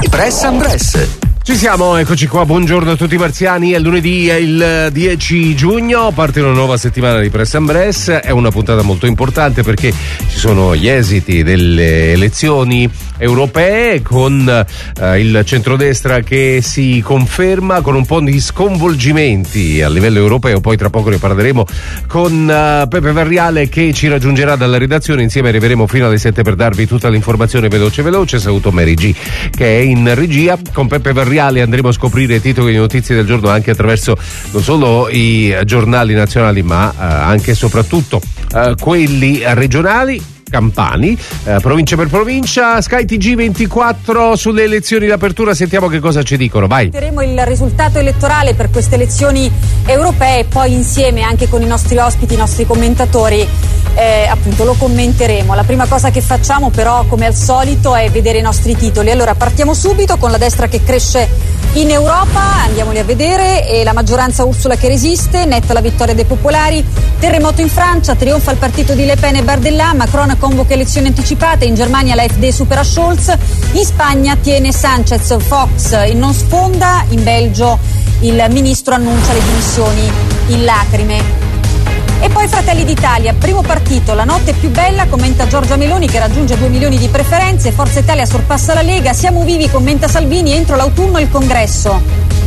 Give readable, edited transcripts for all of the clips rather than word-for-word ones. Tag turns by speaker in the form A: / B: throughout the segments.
A: Press and Press.
B: Ci siamo, eccoci qua, buongiorno a tutti i marziani, è lunedì, è il 10 giugno, parte una nuova settimana di Press and Press, è una puntata molto importante perché ci sono gli esiti delle elezioni europee con il centrodestra che si conferma con un po' di sconvolgimenti a livello europeo, poi tra poco ne parleremo con Peppe Varriale che ci raggiungerà dalla redazione, insieme arriveremo fino alle 7 per darvi tutta l'informazione veloce, saluto Mary G che è in regia, con Peppe Varriale andremo a scoprire i titoli di notizie del giorno anche attraverso non solo i giornali nazionali ma anche e soprattutto quelli regionali, campani, provincia per provincia. Sky TG24 sulle elezioni d'apertura, sentiamo che cosa ci dicono, vai.
C: Vedremo il risultato elettorale per queste elezioni europee, poi insieme anche con i nostri ospiti, i nostri commentatori appunto lo commenteremo. La prima cosa che facciamo però, come al solito, è vedere i nostri titoli. Allora partiamo subito con la destra che cresce in Europa, andiamoli a vedere, e la maggioranza Ursula che resiste, netta la vittoria dei popolari, terremoto in Francia, trionfa il partito di Le Pen e Bardella, Macron convoca elezioni anticipate, in Germania la AfD supera Scholz, in Spagna tiene Sanchez, Fox non sfonda, in Belgio il ministro annuncia le dimissioni in lacrime. E poi Fratelli d'Italia, primo partito, la notte più bella, commenta Giorgia Meloni che raggiunge 2 milioni di preferenze, Forza Italia sorpassa la Lega, siamo vivi, commenta Salvini, entro l'autunno il congresso.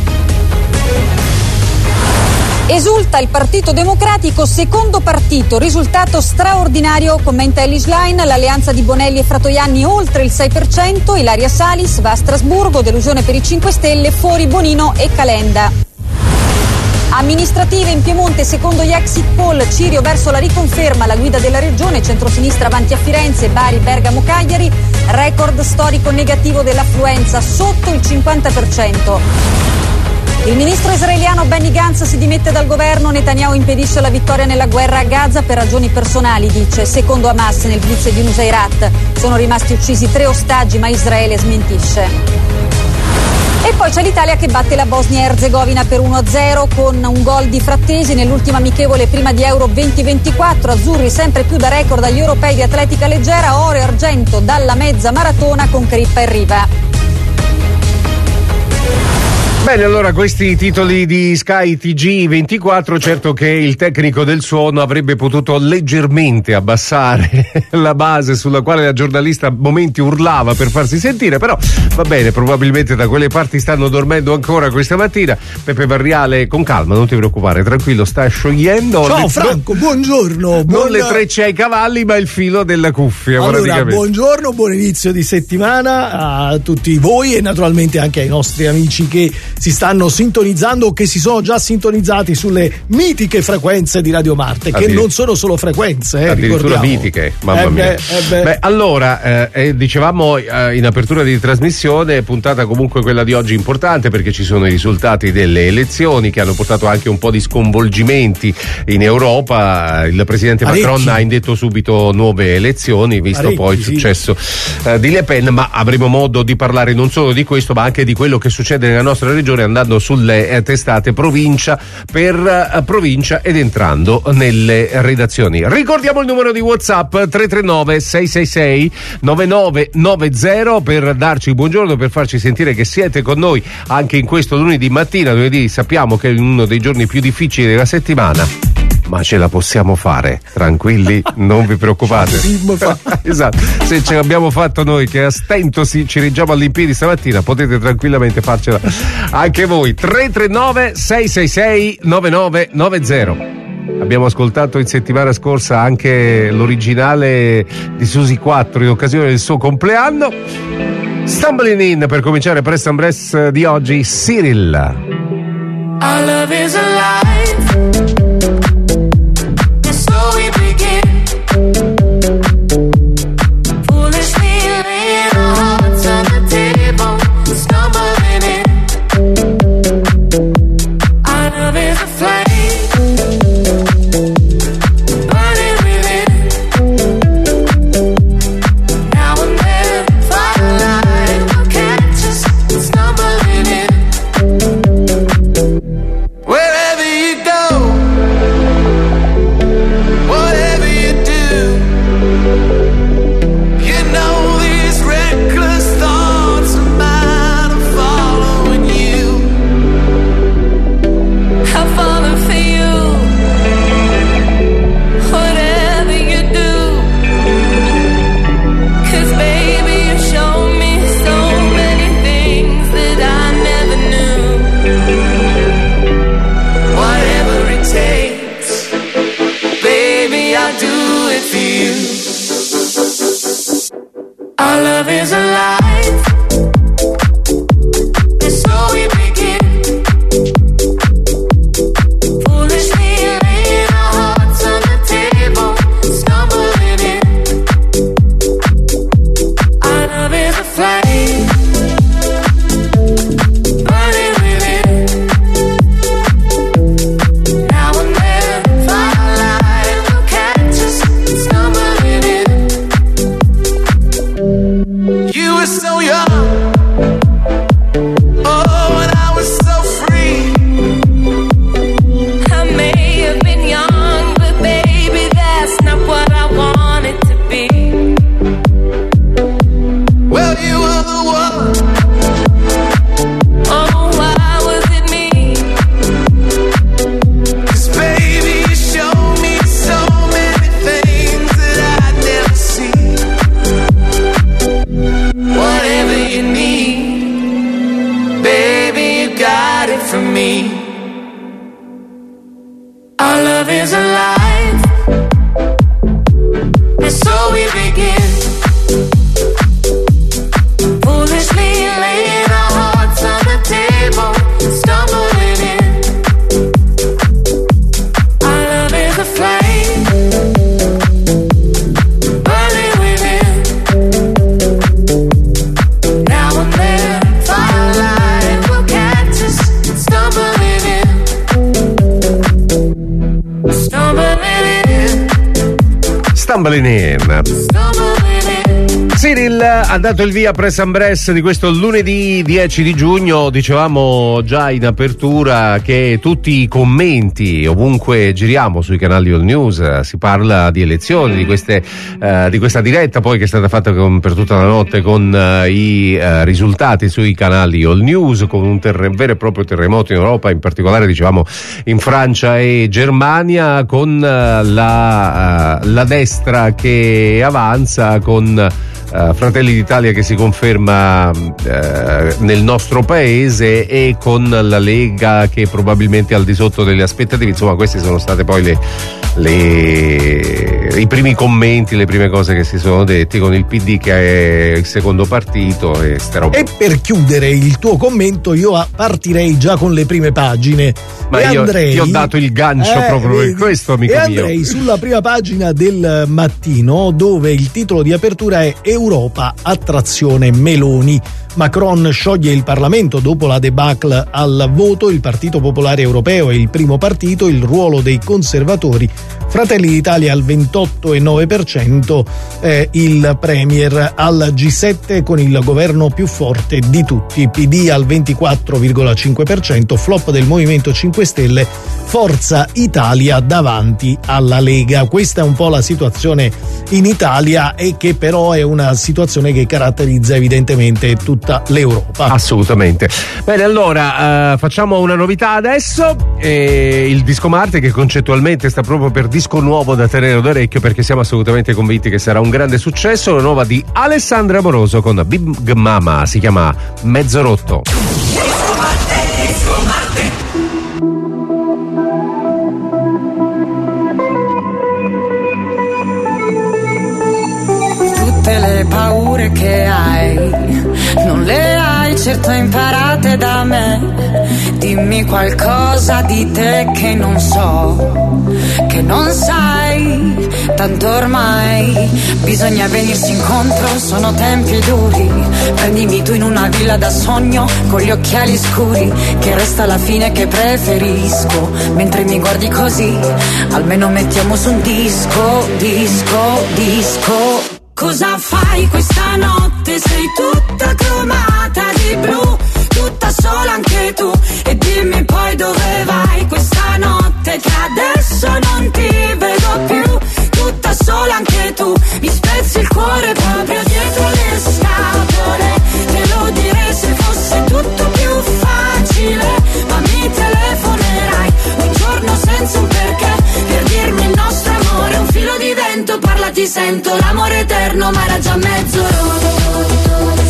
C: Esulta il Partito Democratico, secondo partito, risultato straordinario, commenta Elly Schlein, l'alleanza di Bonelli e Fratoianni oltre il 6%, Ilaria Salis va a Strasburgo, delusione per i 5 Stelle, fuori Bonino e Calenda. Amministrative in Piemonte, secondo gli exit poll, Cirio verso la riconferma alla guida della regione, centrosinistra avanti a Firenze, Bari, Bergamo, Cagliari, record storico negativo dell'affluenza, sotto il 50%. Il ministro israeliano Benny Gantz si dimette dal governo, Netanyahu impedisce la vittoria nella guerra a Gaza per ragioni personali, dice. Secondo Hamas nel blitz di Nusayrat sono rimasti uccisi 3 ostaggi, ma Israele smentisce. E poi c'è l'Italia che batte la Bosnia-Erzegovina per 1-0 con un gol di Frattesi nell'ultima amichevole prima di Euro 2024. Azzurri sempre più da record agli europei di atletica leggera, oro e argento dalla mezza maratona con Crippa e Riva.
B: Bene, allora questi titoli di Sky TG24, certo che il tecnico del suono avrebbe potuto leggermente abbassare la base sulla quale la giornalista a momenti urlava per farsi sentire, però va bene, probabilmente da quelle parti stanno dormendo ancora questa mattina. Peppe Varriale, con calma, non ti preoccupare, tranquillo, sta sciogliendo.
D: Ciao Franco, buongiorno.
B: Non le trecce ai cavalli ma il filo della cuffia.
D: Allora, buongiorno, buon inizio di settimana a tutti voi e naturalmente anche ai nostri amici che si stanno sintonizzando o che si sono già sintonizzati sulle mitiche frequenze di Radio Marte, che non sono solo frequenze,
B: addirittura mitiche, mamma mia. Beh, allora, dicevamo in apertura di trasmissione, puntata comunque quella di oggi importante perché ci sono i risultati delle elezioni che hanno portato anche un po' di sconvolgimenti in Europa. Il presidente Macron ha indetto subito nuove elezioni, visto poi il successo di Le Pen, ma avremo modo di parlare non solo di questo ma anche di quello che succede nella nostra regione, andando sulle testate provincia per provincia ed entrando nelle redazioni. Ricordiamo il numero di WhatsApp 339 666 9990 per darci il buongiorno, per farci sentire che siete con noi anche in questo lunedì mattina. Lunedì sappiamo che è uno dei giorni più difficili della settimana, ma ce la possiamo fare, tranquilli, non vi preoccupate. Esatto, se ce l'abbiamo fatto noi che a stento ci reggiamo all'impiedi stamattina, potete tranquillamente farcela anche voi. 339 666 9990. Abbiamo ascoltato in settimana scorsa anche l'originale di Susi 4 in occasione del suo compleanno. Stumbling In per cominciare Press and Press di oggi, Cyril.
E: Our love is alive. Wherever you go the one. Oh, why was it me? 'Cause baby, you show me so many things that I'd never see. Whatever you need, baby, you got it from me. Our love is alive, and so we begin. Foolishly laying our hearts on the table, stumbling in. Our love is a flame, burning within. Now and then, firelight will catch us, stumbling in.
B: Stumbling in. Cyril ha dato il via press and press di questo lunedì 10 di giugno. Dicevamo già in apertura che tutti i commenti ovunque giriamo sui canali All News si parla di elezioni, di questa diretta poi che è stata fatta per tutta la notte con i risultati sui canali All News, con un vero e proprio terremoto in Europa, in particolare dicevamo in Francia e Germania, con la destra che avanza, con Fratelli d'Italia che si conferma nel nostro paese e con la Lega che probabilmente è al di sotto delle aspettative. Insomma, questi sono state poi i primi commenti, le prime cose che si sono detti, con il PD che è il secondo partito e
D: per chiudere il tuo commento io partirei già con le prime pagine.
B: Ma io ho dato il gancio proprio per questo, amico mio.
D: Andrei sulla prima pagina del Mattino, dove il titolo di apertura è Europa, attrazione Meloni. Macron scioglie il Parlamento dopo la debacle al voto, il Partito Popolare Europeo è il primo partito, il ruolo dei conservatori, Fratelli d'Italia al 28,9%, il Premier al G7 con il governo più forte di tutti, PD al 24,5%, flop del Movimento 5 Stelle, Forza Italia davanti alla Lega. Questa è un po' la situazione in Italia, e che però è una situazione che caratterizza evidentemente tutta l'Europa.
B: Assolutamente. Bene, allora facciamo una novità adesso, il Disco Marte, che concettualmente sta proprio per disco nuovo da tenere d'orecchio, perché siamo assolutamente convinti che sarà un grande successo. La nuova di Alessandra Amoroso con Big Mama, si chiama Mezzo Rotto.
E: Disco Marte, Disco Marte. Tutte le paure che hai non le hai certo imparate da me. Dimmi qualcosa di te che non so, che non sai, tanto ormai bisogna venirsi incontro, sono tempi duri. Prendimi tu in una villa da sogno con gli occhiali scuri, che resta la fine che preferisco. Mentre mi guardi così, almeno mettiamo su un disco, disco, disco. Cosa fai questa notte? Sei tutta cromata di blu, tutta sola anche tu. E dimmi poi dove vai questa notte, che adesso non ti vedo più. Tutta sola anche tu, mi spezzi il cuore proprio dietro le scatole. Te lo direi se fosse tutto più facile, ma mi telefonerai un giorno senza un perché, per dirmi il nostro amore è un filo di vento. Parla, ti sento, l'amore eterno, ma era già mezzo rotto.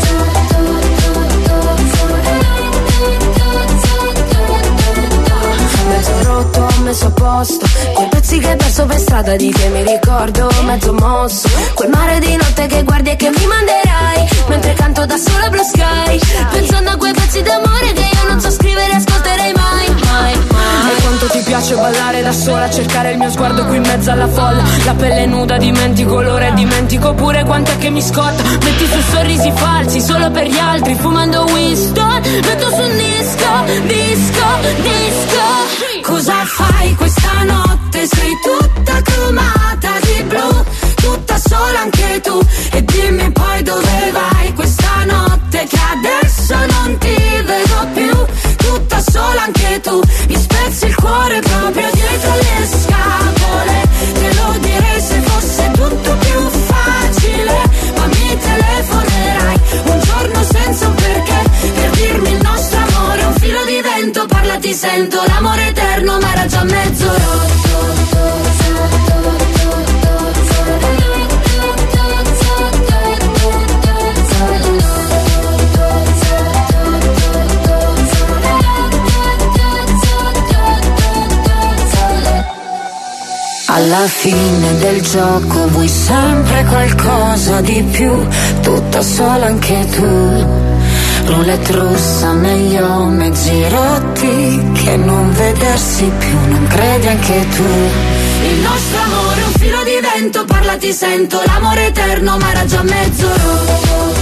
E: Mezzo rotto, messo a posto, quei pezzi che hai perso per strada, di che mi ricordo, mezzo mosso. Quel mare di notte che guardi e che mi manderai, mentre canto da sola Blue Sky, pensando a quei pezzi d'amore che io non so scrivere e ascolterei mai, mai, mai. E quanto ti piace ballare da sola, cercare il mio sguardo qui in mezzo alla folla. La pelle nuda, dimentico l'ora e dimentico pure quant'è che mi scotta. Metti su sorrisi falsi solo per gli altri, fumando Winston, metto su un disco, disco, disco. Cosa fai questa notte? Sei tutta cromata di blu, tutta sola anche tu. E dimmi poi dove vai questa notte, che adesso non ti vedo più. Tutta sola anche tu, mi spezzi il cuore proprio dietro le scapole. Te lo direi se fosse tutto più facile, ma mi telefonerai un giorno sento l'amore eterno ma era già mezzo rotto. Alla fine del gioco vuoi sempre qualcosa di più, tutta sola anche tu. Roulette russa, meglio mezzi rotti che non vedersi più, non credi anche tu? Il nostro amore è un filo di vento, parla ti sento, l'amore eterno ma era già mezzo rotto.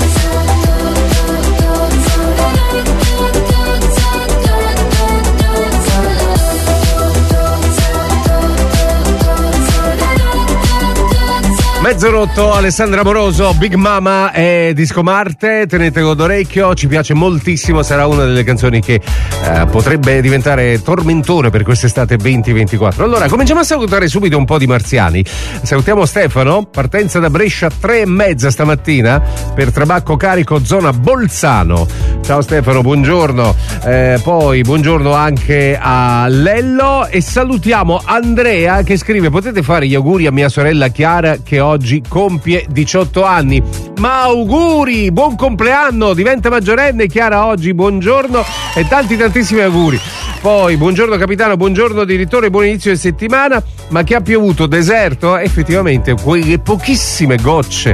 B: Mezzo rotto, Alessandra Amoroso, Big Mama e Disco Marte, tenete d'orecchio, ci piace moltissimo, sarà una delle canzoni che potrebbe diventare tormentone per quest'estate 2024. Allora, cominciamo a salutare subito un po' di marziani. Salutiamo Stefano, partenza da Brescia 3:30 stamattina per Trabacco Carico, zona Bolzano. Ciao Stefano, buongiorno. Poi buongiorno anche a Lello e salutiamo Andrea che scrive: potete fare gli auguri a mia sorella Chiara che oggi compie 18 anni. Ma auguri, buon compleanno, diventa maggiorenne Chiara oggi, buongiorno e tantissimi auguri. Poi buongiorno capitano, buongiorno direttore, buon inizio di settimana. Ma che ha piovuto? Deserto? Effettivamente quelle pochissime gocce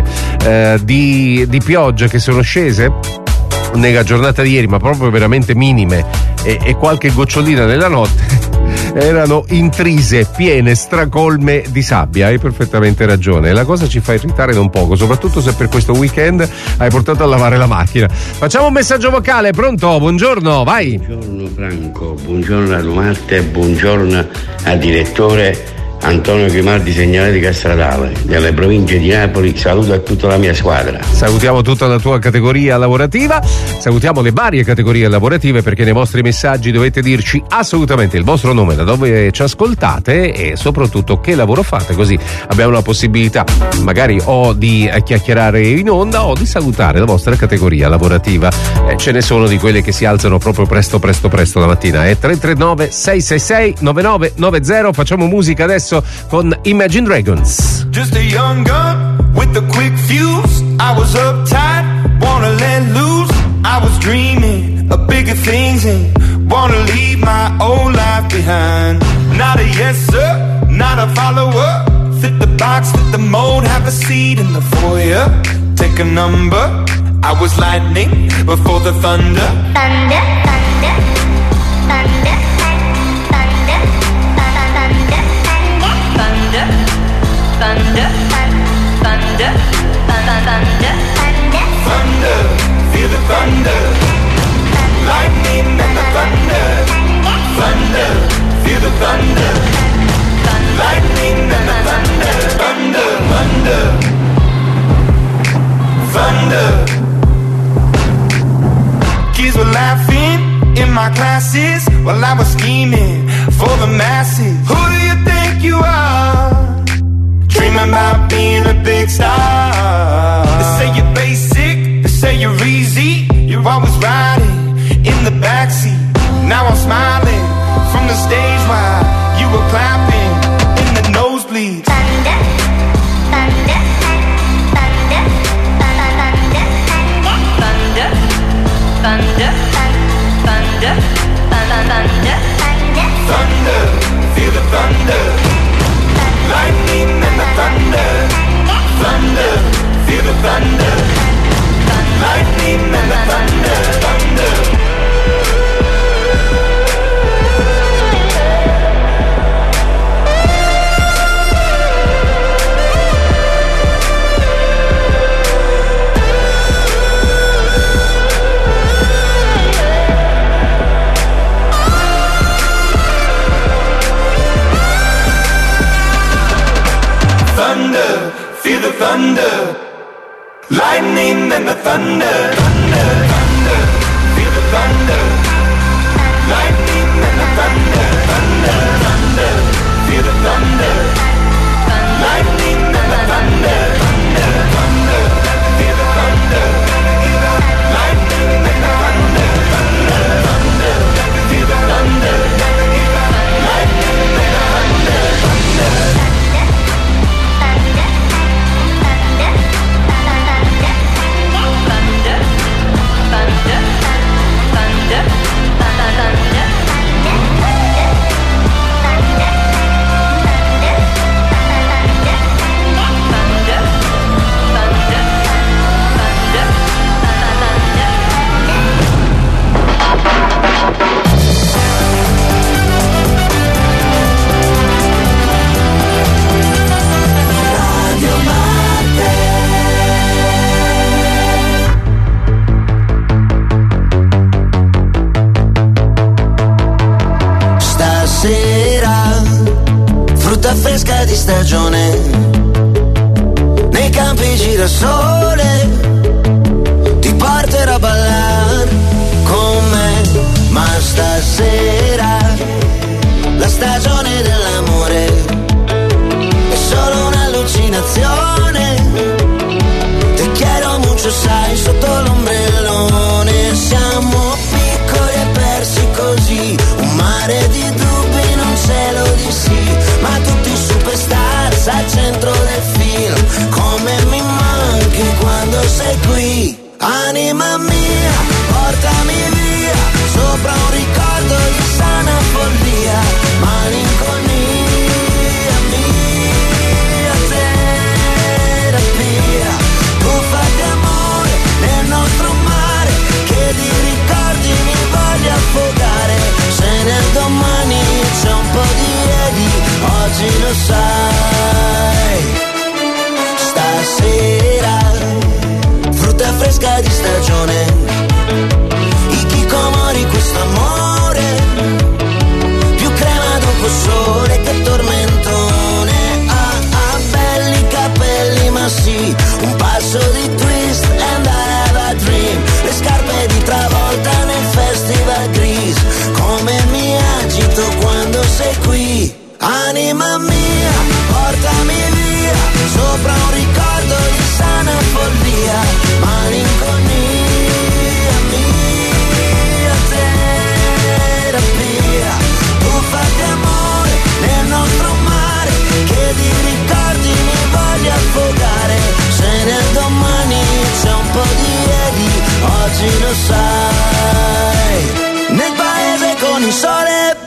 B: di pioggia che sono scese nella giornata di ieri, ma proprio veramente minime, e qualche gocciolina nella notte erano intrise, piene, stracolme di sabbia. Hai perfettamente ragione, la cosa ci fa irritare non poco, soprattutto se per questo weekend hai portato a lavare la macchina. Facciamo un messaggio vocale, pronto? Buongiorno, vai.
A: Buongiorno Franco, buongiorno a Marte, buongiorno al direttore Antonio Grimaldi, segnale di Castradale, delle province di Napoli. Saluto a tutta la mia squadra.
B: Salutiamo tutta la tua categoria lavorativa, salutiamo le varie categorie lavorative, perché nei vostri messaggi dovete dirci assolutamente il vostro nome, da dove ci ascoltate e soprattutto che lavoro fate, così abbiamo la possibilità magari o di chiacchierare in onda o di salutare la vostra categoria lavorativa. Ce ne sono di quelle che si alzano proprio presto la mattina. 339 666 9990. Facciamo musica adesso con Imagine Dragons.
F: Just a young gun with a quick fuse. I was uptight, wanna let loose. I was dreaming of bigger things and wanna leave my old life behind. Not a yes sir, not a follower. Fit the box, fit the mold, have a seat in the foyer. Take a number. I was lightning before the thunder.
E: Thunder, thunder, thunder. Thunder, thunder, thunder,
F: thunder, feel the thunder, lightning and the thunder, thunder, feel the thunder, lightning and the thunder, thunder. Kids were laughing in my classes while I was scheming for the masses. Who do you think you are? Dreaming about being a big star. They say you're basic, they say you're easy. You're always riding in the backseat. Now I'm smiling from the stage while you were clapping in the nosebleeds.
E: Thunder, thunder, thunder, thunder, thunder, thunder, thunder, thunder,
F: thunder, feel the thunder. Lightning and the thunder, thunder, feel the thunder. Lightning and the thunder, thunder.
G: stagione, nei campi girasole, ti porterò a ballare con me, ma stasera la stagione dell'amore è solo un'allucinazione. Te quiero mucho, sai, sotto l'ombrellone siamo piccoli e persi così, un mare di dubbi, non cielo di sì, ma tutti superstars al centro del film. Come mi manchi quando sei qui, anima mia, portami via, sopra un ricordo di sana follia, malinconia mia, terapia, tuffa di amore nel nostro mare, che di ricordi mi voglio affogare. Se nel domani c'è un po' di ieri, oggi lo sai. Stasera frutta fresca di stagione, i chicomori, questo amore, più crema dopo sole che tormentone. Belli capelli, ma sì, un passo di twist and I have a dream. Le scarpe di Travolta nel festival gris, come mi agito quando sei qui, anima mia, portami via, sopra un ricordo di sana follia, malinconia mia, terapia, tuffa di amore nel nostro mare, che di ricordi mi voglio affogare. Se nel domani c'è un po' di ieri, oggi lo sai. Nel paese con il sole,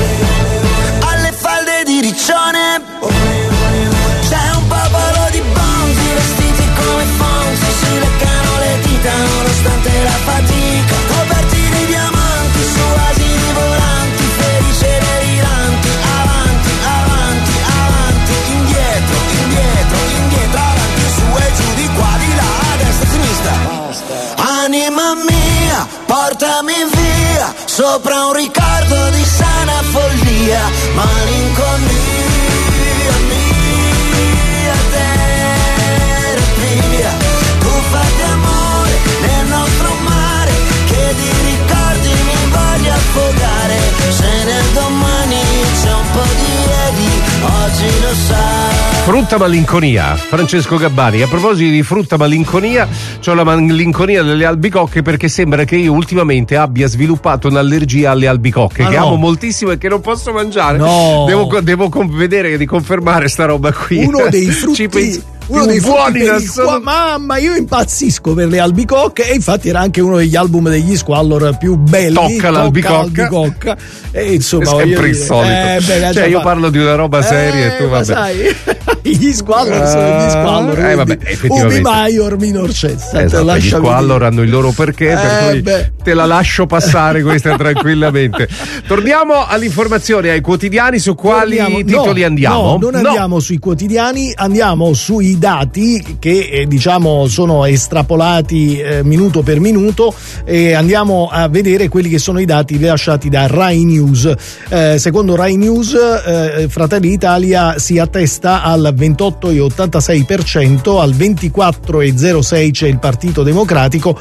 G: alle falde di riccione, c'è un popolo di bonzi vestiti come Fonzi, si leccano le dita nonostante la fatica, coperti di diamanti su asini volanti, felici e deliranti, avanti, avanti, avanti, indietro, indietro, indietro, avanti, su e giù, di qua, di là, a destra, a sinistra. Anima mia, portami via, sopra un ricordo di sana follia, malinconia mia, terapia, tuffa di amore nel nostro mare, che di ricordi mi voglio affogare. Se nel domani c'è un po' di ieri, oggi lo sai.
B: Frutta malinconia, Francesco Gabbani. A proposito di frutta malinconia, c'ho la malinconia delle albicocche, perché sembra che io ultimamente abbia sviluppato un'allergia alle albicocche, che amo moltissimo e che non posso mangiare.
D: No.
B: Devo vedere di confermare sta roba qui.
D: Uno dei frutti uno dei buoni mamma, io impazzisco per le albicocche, e infatti era anche uno degli album degli Squallor più belli.
B: Tocca l'albicocca.
D: E insomma,
B: sempre il solito. Io parlo di una roba seria e tu vabbè.
D: Sai, gli Squallor sono gli Squallor.
B: Effettivamente.
D: Ubi Maior minor cessa.
B: Esatto, gli Squallor hanno il loro perché, per cui te la lascio passare questa tranquillamente. Torniamo all'informazione, ai quotidiani. Su quali titoli andiamo?
D: Non andiamo sui quotidiani, andiamo sui dati che diciamo sono estrapolati minuto per minuto, e andiamo a vedere quelli che sono i dati rilasciati da Rai News. Secondo Rai News, Fratelli d'Italia si attesta al 28,86%, al 24,06% c'è il Partito Democratico,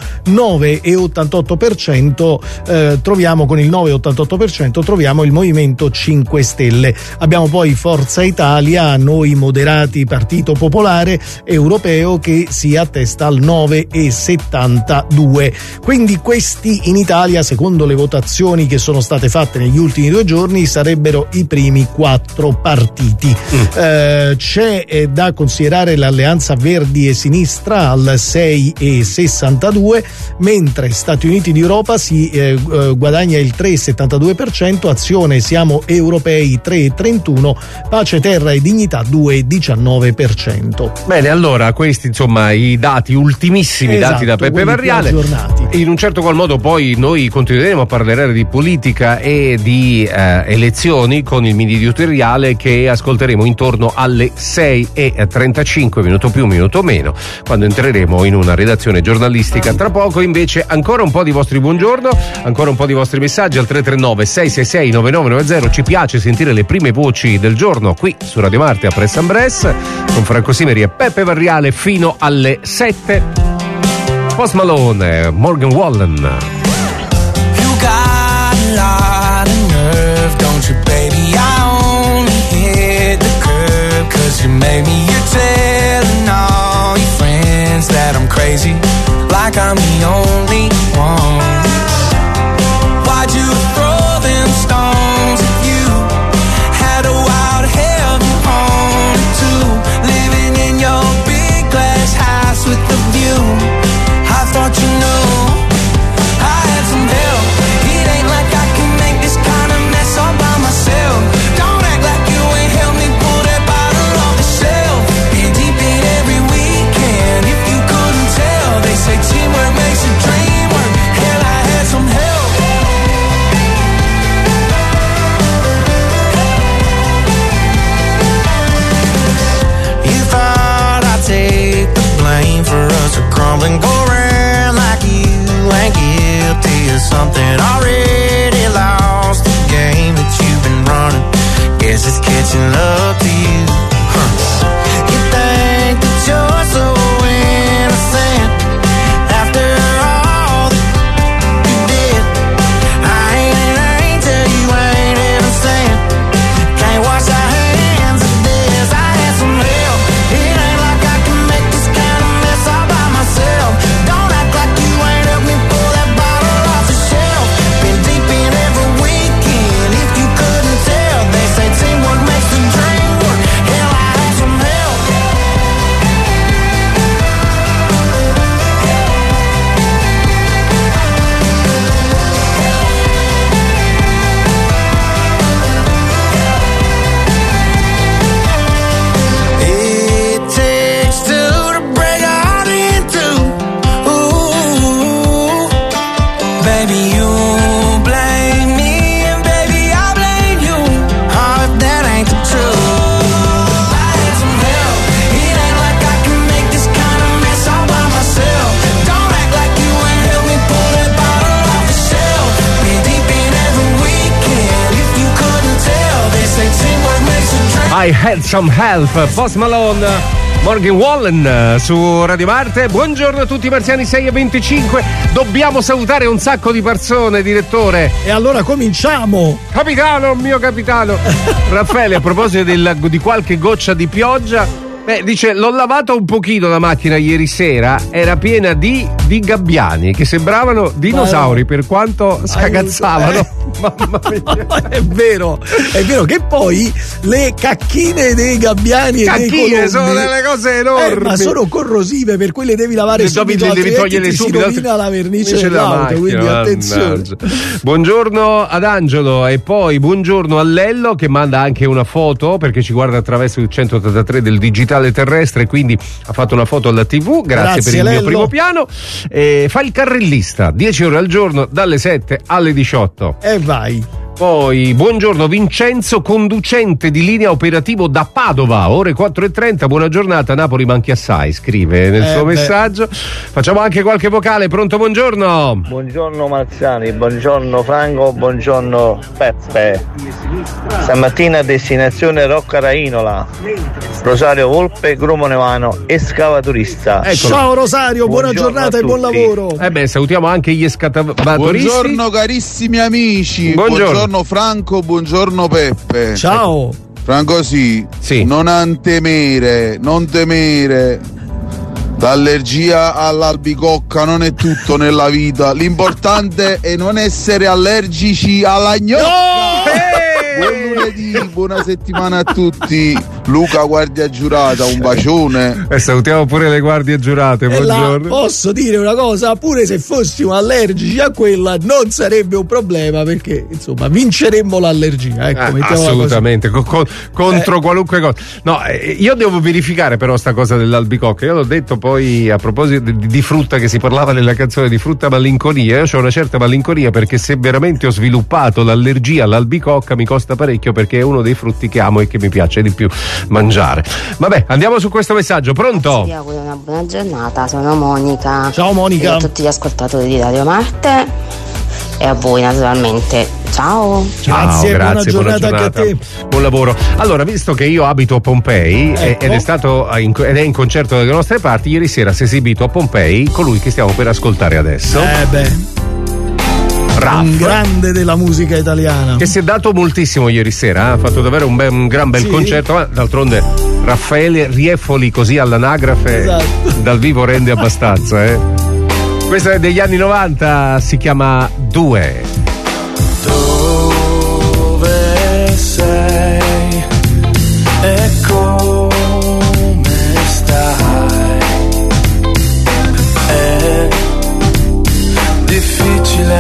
D: 9,88% troviamo, con il 9,88% troviamo il Movimento 5 Stelle. Abbiamo poi Forza Italia, Noi Moderati, Partito Popolare Europeo, che si attesta al 9,72%. Quindi questi in Italia, secondo le votazioni che sono state fatte negli ultimi 2 giorni, sarebbero i primi 4 partiti. C'è da considerare l'Alleanza Verdi e Sinistra al 6,62%, mentre Stati Uniti d'Europa si guadagna il 3,72%, Azione Siamo Europei 3,31%, Pace, Terra e Dignità 2,19%.
B: Bene, allora questi insomma i dati ultimissimi, dati da Peppe Varriale. In un certo qual modo poi noi continueremo a parlare di politica e di elezioni con il mini editoriale che ascolteremo intorno alle 6. 6:35, minuto più, minuto meno, quando entreremo in una redazione giornalistica. Tra poco invece ancora un po' di vostri buongiorno, ancora un po' di vostri messaggi al 339 666 9990. Ci piace sentire le prime voci del giorno qui su Radio Marte a Press and Press con Franco Simeri e Peppe Varriale fino alle 7. Post Malone, Morgan Wallen.
H: You got a lot of nerve, don't you, baby? I only hit the curb 'cause you made me. You're telling all your friends that I'm crazy, like I'm the only one. Why'd you throw them stones at you? Had a wild hell you wanted to, living in your big glass house with the view. I thought you knew I had some help. It ain't like I can make this kind of mess all by myself. Don't act like you ain't helped me pull that bottle off the shelf. Been deep in every weekend, if you couldn't tell. They say teamwork makes the dream work. Hell, I had some help. You thought I'd take the blame for us to crumble and go around like you ain't guilty of something. Already lost the game that you've been running. Guess it's catching up to you. You think that you're so innocent after all that you did. I ain't an angel, you ain't innocent. Can't wash our hands of this. I had some help. It ain't like I can make this kind of mess all by myself. Don't act like you ain't helped me pull that bottle off the shelf. Been deep in every weekend, if you couldn't tell. They say teamwork makes the dream work. Hell, I had some help. It takes two to break a heart in two. Ooh, baby, you blame me, and baby, I blame you. Oh, if that ain't the truth. I had some help. It ain't like I can make this kind of mess all by myself. Don't act like you ain't helped me pull that bottle off the shelf. Been deep in every weekend, if you couldn't tell. They say teamwork makes a dream.
B: I had some help, Post Malone, Morgan Wallen su Radio Marte. Buongiorno a tutti marziani, 6:25. Dobbiamo salutare un sacco di persone, direttore.
D: E allora cominciamo.
B: Capitano, mio capitano. Raffaele, a proposito di qualche goccia di pioggia, dice: l'ho lavato un pochino la macchina ieri sera, era piena di gabbiani che sembravano dinosauri per quanto scagazzavano. Mamma mia.
D: È vero che poi le cacchine dei gabbiani e dei colombi
B: sono delle cose enormi,
D: ma sono corrosive, per cui le devi lavare subito,
B: devi togliere subito,
D: si rovina la vernice dell'auto, macchina, quindi attenzione.
B: Buongiorno ad Angelo e poi buongiorno a Lello che manda anche una foto perché ci guarda attraverso il 183 del digitale terrestre, quindi ha fatto una foto alla TV. Grazie per il
D: Lello.
B: mio primo piano. Fa il carrellista 10 ore al giorno dalle 7 alle 18
D: e vai.
B: Poi buongiorno Vincenzo, conducente di linea operativo da Padova, ore 4:30. Buona giornata, Napoli manchi assai, scrive nel suo messaggio. Facciamo anche qualche vocale. Pronto, buongiorno.
I: Buongiorno Marziani, buongiorno Franco, buongiorno Peppe. Stamattina destinazione Rocca Rainola, Rosario Volpe, Grumo Nevano, escavatorista.
D: Ciao Rosario, buona giornata e buon lavoro.
B: Salutiamo anche gli escavatoristi.
J: Buongiorno carissimi amici. Buongiorno Franco, buongiorno Peppe.
D: Ciao.
J: Franco, sì. Non temere. L'allergia all'albicocca non è tutto nella vita. L'importante è non essere allergici alla gnocca. Buon lunedì, buona settimana a tutti. Luca, guardia giurata, un bacione.
B: E salutiamo pure le guardie giurate. Buongiorno.
D: Posso dire una cosa? Pure se fossimo allergici a quella non sarebbe un problema, perché insomma vinceremmo l'allergia. Ecco,
B: assolutamente, contro qualunque cosa. No, io devo verificare però sta cosa dell'albicocca. Io l'ho detto poi a proposito di frutta, che si parlava nella canzone di frutta malinconia. Io ho una certa malinconia perché se veramente ho sviluppato l'allergia all'albicocca mi costa parecchio, perché è uno dei frutti che amo e che mi piace di più. mangiare. Vabbè, andiamo su questo messaggio. Pronto?
K: Vi auguro una buona giornata, sono Monica.
D: Ciao Monica.
K: E a tutti gli ascoltatori di Radio Marte e a voi naturalmente. Ciao.
D: Grazie,
B: buona
D: buona giornata anche a te.
B: Buon lavoro. Allora, visto che io abito a Pompei ed è in concerto dalle nostre parti, ieri sera si è esibito a Pompei colui che stiamo per ascoltare adesso. Raff,
D: un grande della musica italiana,
B: che si è dato moltissimo ieri sera, ha fatto davvero un gran bel concerto, ma d'altronde Raffaele Rieffoli così all'anagrafe, esatto, dal vivo rende abbastanza. Questa è degli anni 90, si chiama Due.
L: Dove sei e come stai? È difficile,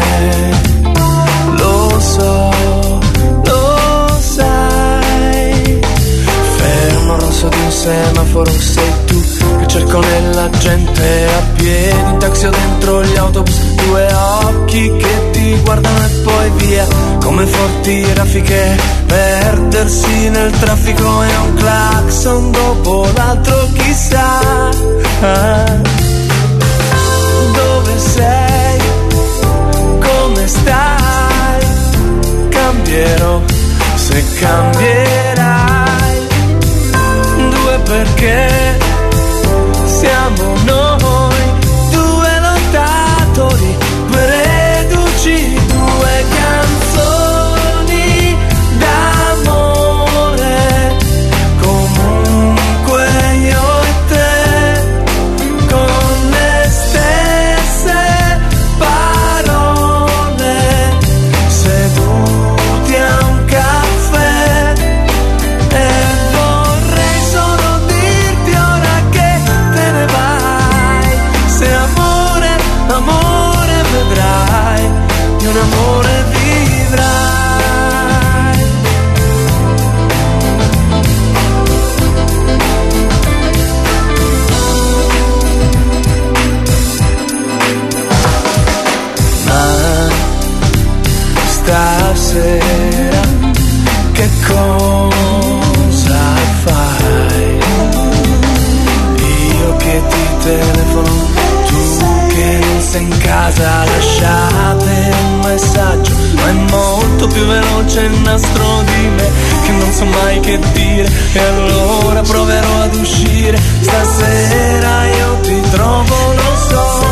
L: lo so, lo sai. Fermo rosso di un semaforo sei tu che cerco nella gente a piedi, in taxi o dentro gli autobus, due occhi che ti guardano e poi via, come forti raffiche, perdersi nel traffico e un clacson dopo l'altro chissà. Dove sei? Come stai? Cambierò se cambierai. Due perché siamo noi, due lottatori, due reduci, due canzoni d'amore. Comunque io e te, con le stesse parole, seduti a un caffè. E vorrei solo dirti ora che te ne vai. Se amore, amore vedrai, di un amore vivrai. Ma stasera che cosa fai? Io che ti telefono, tu che non sei in casa, lasciate un messaggio, ma è molto più veloce il nastro di me, che non so mai che dire, e allora proverò ad uscire. Stasera io ti trovo, lo so.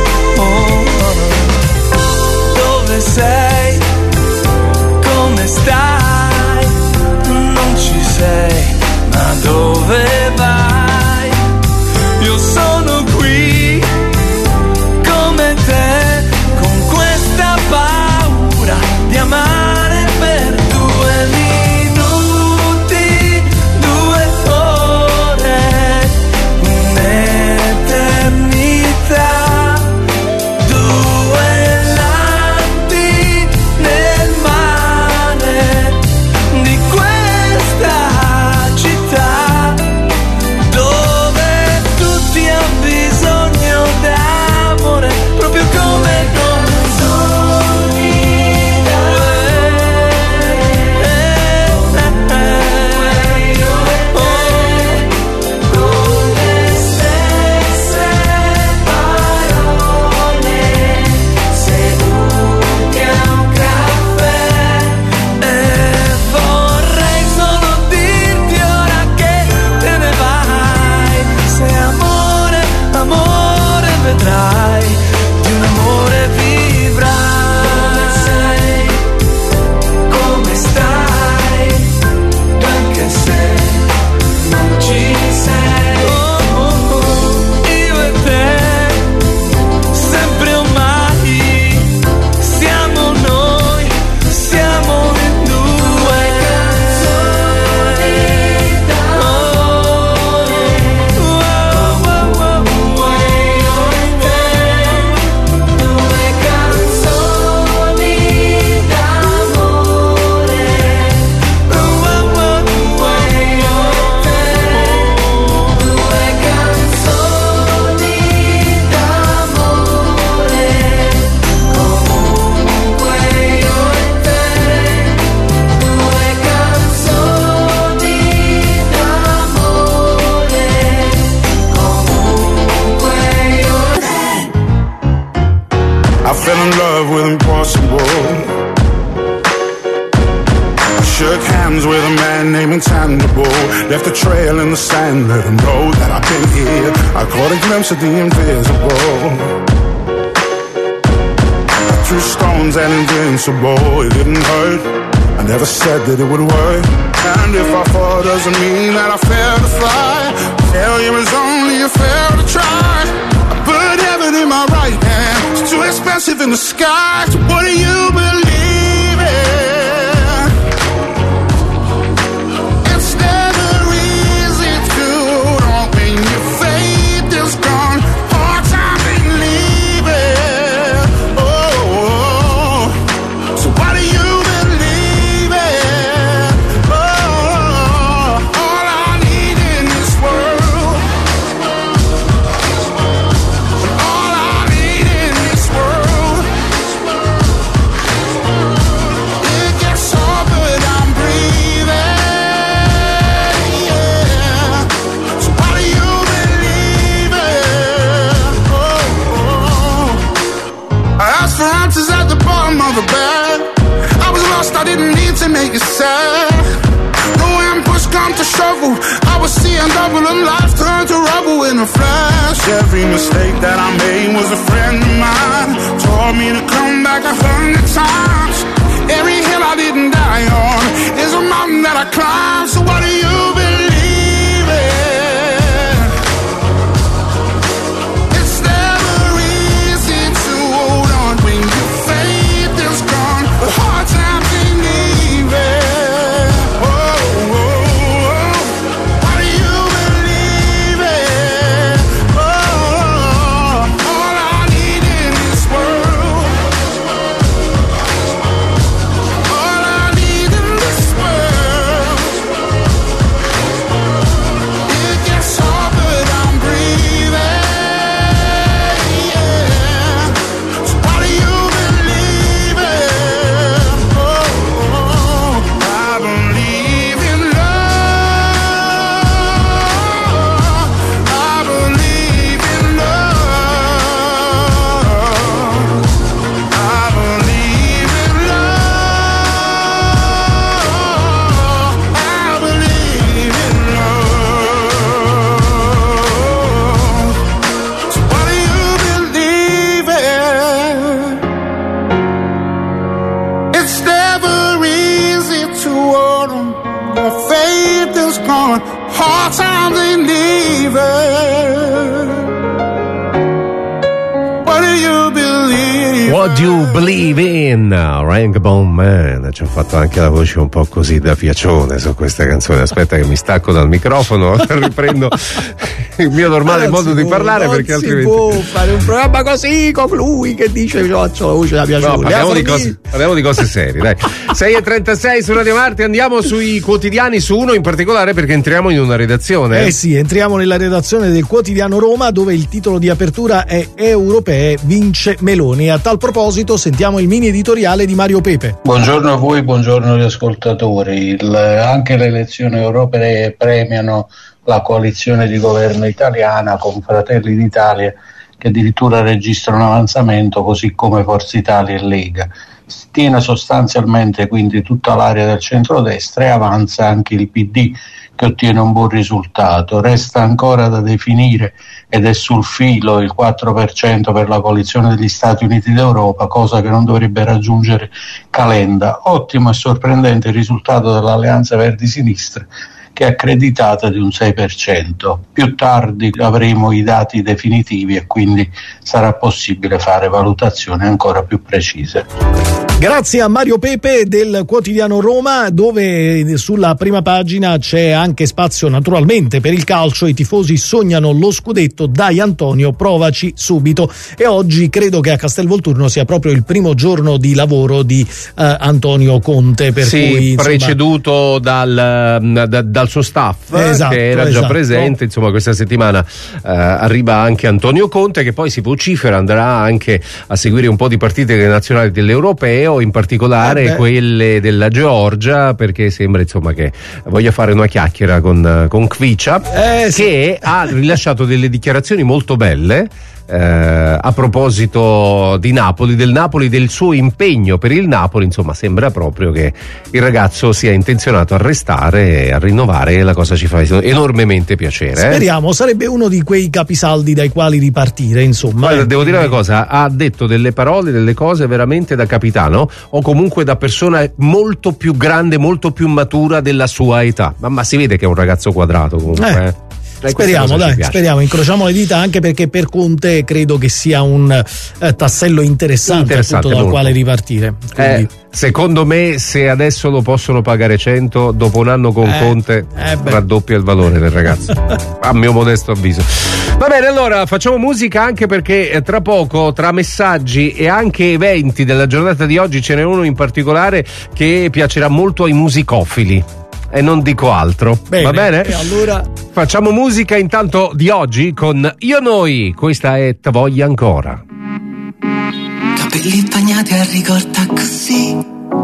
L: Dove sei? Come stai? Non ci sei, ma dove vai? Io sono qui, come te, con questa paura di amare per 2 minuti, 2 ore, un'eternità.
F: with impossible. Shook hands with a man named Intangible. Left a trail in the sand, let him know that I've been here. I caught a glimpse of the invisible. I threw stones and invincible. It didn't hurt, I never said that it would work. And if I fall doesn't mean that I failed to fly. Failure is only a fail to try. I put heaven in my right hand. It's too expensive in the sky. So what do you believe in? I didn't need to make it sad. No, when push come to shovel, I was seeing double and life turn to rubble in a flash. Every mistake that I made was a friend of mine. Told me to come back 100 times. Every hill I didn't die on is a mountain that I climbed. So what do you believe in? It's never easy to hold on when your faith is gone. The hard times
B: What You Believe In, Rainbow Man. Ci ho fatto anche la voce un po' così da piacione su questa canzone. Aspetta che mi stacco dal microfono, riprendo il mio normale modo di parlare, perché altrimenti
D: non si può fare un programma così con lui che dice io ho la voce da piacione.
B: No, parliamo di cose serie, dai. 6:36 su Radio Marte, andiamo sui quotidiani, su uno in particolare perché entriamo in una redazione.
D: Eh sì, entriamo nella redazione del quotidiano Roma, dove il titolo di apertura è Europee vince Meloni. A tal proposito sentiamo il mini editoriale di Mario Pepe.
M: Buongiorno a voi, buongiorno agli ascoltatori. Anche le elezioni europee premiano la coalizione di governo italiana con Fratelli d'Italia, che addirittura registra un avanzamento, così come Forza Italia e Lega. Si tiene sostanzialmente quindi tutta l'area del centrodestra e avanza anche il PD, che ottiene un buon risultato. Resta ancora da definire, ed è sul filo, il 4% per la coalizione degli Stati Uniti d'Europa, cosa che non dovrebbe raggiungere Calenda. Ottimo e sorprendente il risultato dell'Alleanza Verdi-Sinistra, che è accreditata di un 6%. Più tardi avremo i dati definitivi e quindi sarà possibile fare valutazioni ancora più precise.
D: Grazie a Mario Pepe del quotidiano Roma, dove sulla prima pagina c'è anche spazio naturalmente per il calcio. I tifosi sognano lo scudetto, dai Antonio, provaci subito. E oggi credo che a Castelvolturno sia proprio il primo giorno di lavoro di Antonio Conte, per cui insomma,
B: preceduto dal suo staff, che era già presente. Insomma, questa settimana arriva anche Antonio Conte, che poi si vocifera andrà anche a seguire un po' di partite nazionali dell'Europeo, in particolare quelle della Georgia, perché sembra insomma che voglia fare una chiacchiera con Kvicia, che ha rilasciato delle dichiarazioni molto belle, a proposito di Napoli, del suo impegno per il Napoli. Insomma, sembra proprio che il ragazzo sia intenzionato a restare e a rinnovare, e la cosa ci fa enormemente piacere.
D: Speriamo, sarebbe uno di quei capisaldi dai quali ripartire, insomma.
B: Guarda, devo dire una cosa, ha detto delle parole, delle cose veramente da capitano, o comunque da persona molto più grande, molto più matura della sua età, ma si vede che è un ragazzo quadrato comunque.
D: Speriamo, incrociamo le dita, anche perché per Conte credo che sia un tassello interessante appunto dal quale ripartire.
B: Secondo me, se adesso lo possono pagare 100, dopo un anno con Conte raddoppia il valore del ragazzo, a mio modesto avviso. Va bene, allora facciamo musica, anche perché tra poco, tra messaggi e anche eventi della giornata di oggi, ce n'è uno in particolare che piacerà molto ai musicofili. E non dico altro.
D: Bene,
B: va bene?
D: E allora
B: facciamo musica intanto di oggi con Io Noi. Questa è Te Voglia Ancora.
N: Capelli bagnati a ricorda così,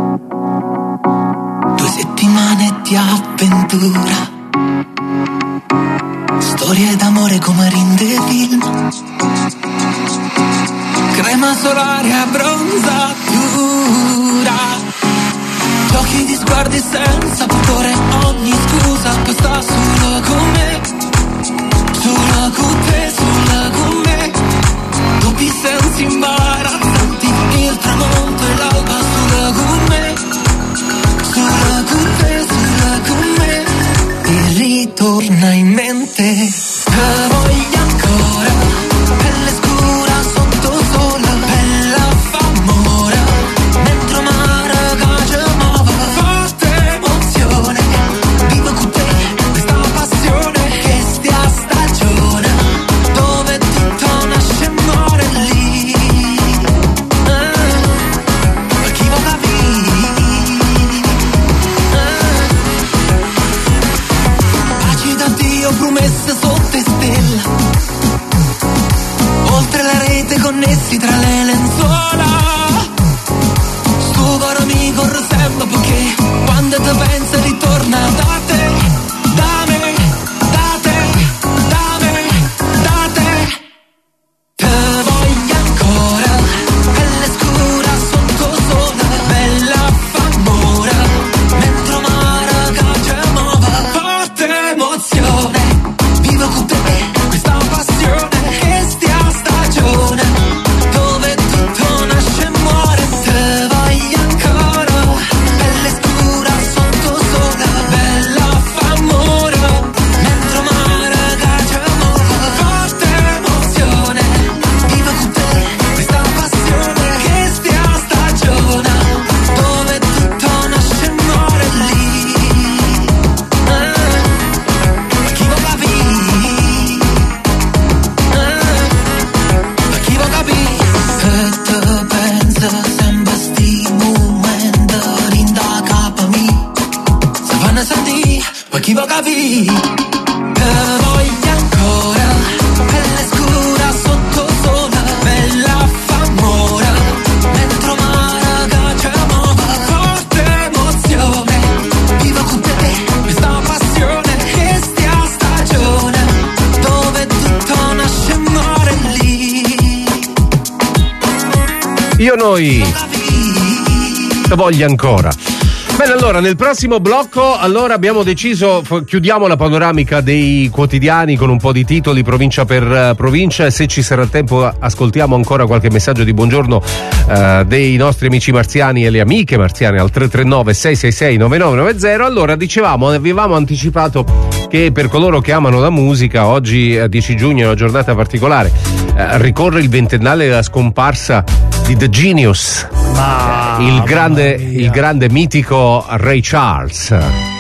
N: 2 settimane di avventura, storie d'amore come rinde film, crema solare a bronzatura, giochi di sguardi senza pudore, ogni scusa poi sta solo con me, solo con te, solo con me, dubbi sensi imbarazzanti, il tramonto e l'alba solo con me, solo con te, solo con me, e ritorna in mente, te voglio ancora, pelle scura sotto sole, bella f'amore, mentre mare caccia muove, forte emozione, vivo con te questa passione, che stia stagione, dove tutto nasce e muore lì, per chi va baci da Dio promesse sotto stelle, oltre la rete connessi tra le lenzuola, sto caro mi corre sempre perché quando ti penso ritorna da te, da me, da te, da me, da te, te voglio ancora, pelle scura sotto sole, bella f'amore, mentre mare caccia muove, forte emozione, vivo con te questa passione, che stia stagione, dove tutto nasce e muore, te voglio ancora, pelle scura sotto sole, bella f'amore, mentre mare caccia muove, forte emozione, vivo con te questa passione, che stia stagione, dove tutto nasce e muore lì, per chi vuoi capire, per chi vuoi capire, che te pensa sempre sti momenti rinda capa mi, se fanno sentire, per chi vuoi capire, te voglio ancora, pelle scura sotto sole, bella f'amore, mentre mare caccia muove, forte emozione, vivo con te questa passione, che stia stagione, dove tutto nasce e muore lì.
B: Io Noi. Te Voglio Ancora. Bene, allora nel prossimo blocco abbiamo deciso, chiudiamo la panoramica dei quotidiani con un po' di titoli provincia per provincia, e se ci sarà tempo ascoltiamo ancora qualche messaggio di buongiorno dei nostri amici marziani e le amiche marziane al 339 666 9990. Allora, dicevamo, avevamo anticipato che per coloro che amano la musica oggi 10 giugno è una giornata particolare, ricorre il 20ennale della scomparsa di The Genius, il grande mitico Ray Charles.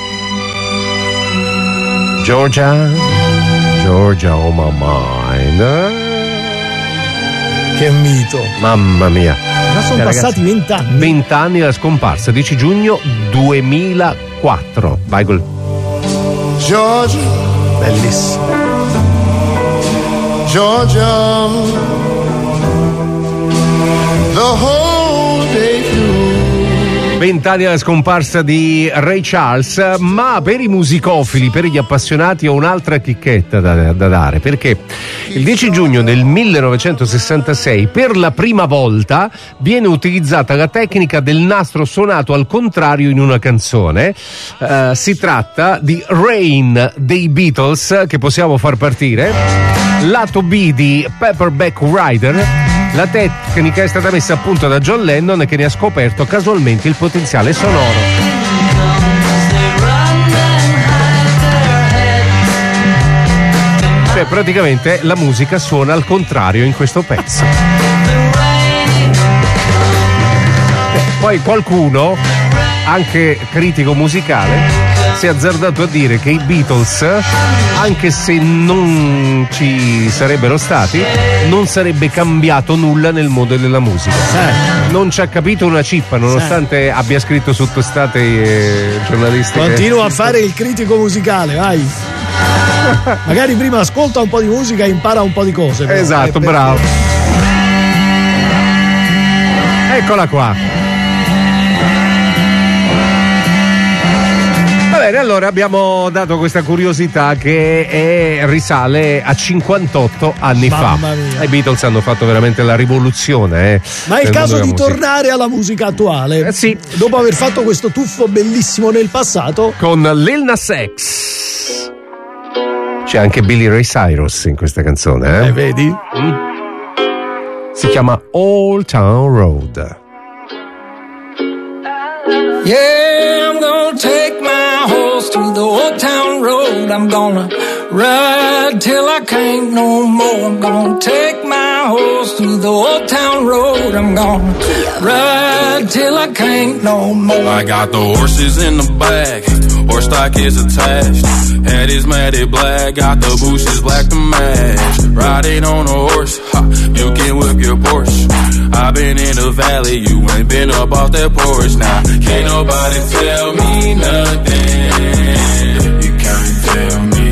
B: Georgia oh my mind.
D: Che mito,
B: mamma mia,
D: ma sono passati 20 anni.
B: 20 anni dalla scomparsa, 10 giugno 2004. Vai col
O: Georgia,
D: bellissimo.
O: Georgia, the whole day through.
B: 20 anni alla scomparsa di Ray Charles, ma per i musicofili, per gli appassionati ho un'altra chicchetta da dare, perché il 10 giugno del 1966 per la prima volta viene utilizzata la tecnica del nastro suonato al contrario in una canzone. Si tratta di Rain dei Beatles, che possiamo far partire. Lato B di Paperback Writer. La tecnica è stata messa a punto da John Lennon, che ne ha scoperto casualmente il potenziale sonoro. Cioè praticamente la musica suona al contrario in questo pezzo. Poi qualcuno, anche critico musicale, si è azzardato a dire che i Beatles, anche se non ci sarebbero stati, non sarebbe cambiato nulla nel mondo della musica. Non ci ha capito una cippa, nonostante abbia scritto su testate giornalistiche.
D: Continua a fare il critico musicale, vai. Magari prima ascolta un po' di musica e impara un po' di cose. Però.
B: Esatto, bravo. Eccola qua. Bene, allora abbiamo dato questa curiosità che risale a 58 anni fa. I Beatles hanno fatto veramente la rivoluzione.
D: Ma è il caso di tornare alla musica attuale.
B: Sì.
D: Dopo aver fatto questo tuffo bellissimo nel passato.
B: Con Lil Nas X. C'è anche Billy Ray Cyrus in questa canzone.
D: Vedi?
B: Si chiama Old Town Road.
N: Yeah, I'm gonna take my horse through the old town road. I'm gonna ride till I can't no more. I'm gonna take my horse through the old town road. I'm gonna ride till I can't no more.
P: I got the horses in the back, horse stock is attached. Head is matted black, got the bushes black to match. Riding on a horse, ha, you can whip your Porsche. I've been in the valley, you ain't been up off that porch. Now, can't nobody tell me nothing. You can't tell me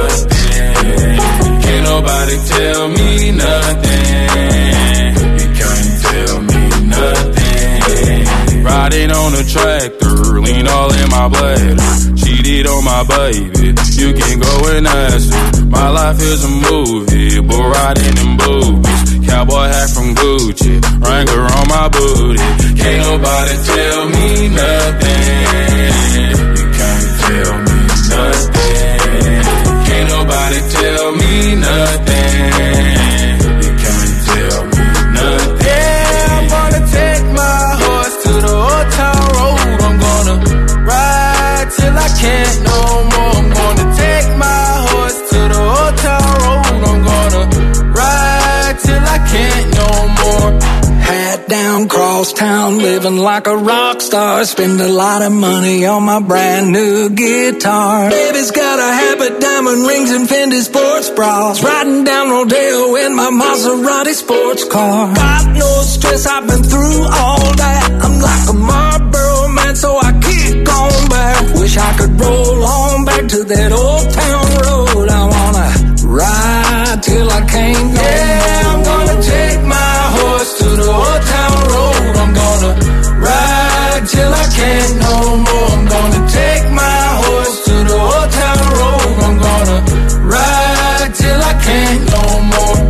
P: nothing. Can't nobody tell me nothing. You can't tell me nothing. Riding on a tractor, lean all in my bladder. Cheated on my baby, you can go and ask her. My life is a movie, but riding in boobies. Cowboy hat from Gucci, Wrangler on my booty. Can't nobody tell me nothing. You can't tell me nothing. Can't nobody tell me nothing. You can't tell me nothing. Yeah, I'm gonna take my horse to the old town road. I'm gonna ride till I can't no more. I'm gonna take my horse to the old town road. I'm gonna ride till I can't no more.
N: Hat down, cross town, living like a rock star. Spend a lot of money on my brand new guitar. Baby's got a habit, diamond rings and Fendi sports bras. Riding down Rodeo in my Maserati sports car. Got no stress, I've been through all that. I'm like a Marlboro man, so I keep going back. Wish I could roll on back to that old town road. I wanna ride till I can't no more. I'm gonna take my horse to the old town road. I'm gonna ride till I can't no more. I'm gonna take my horse to the old town road. I'm gonna ride till I can't no more.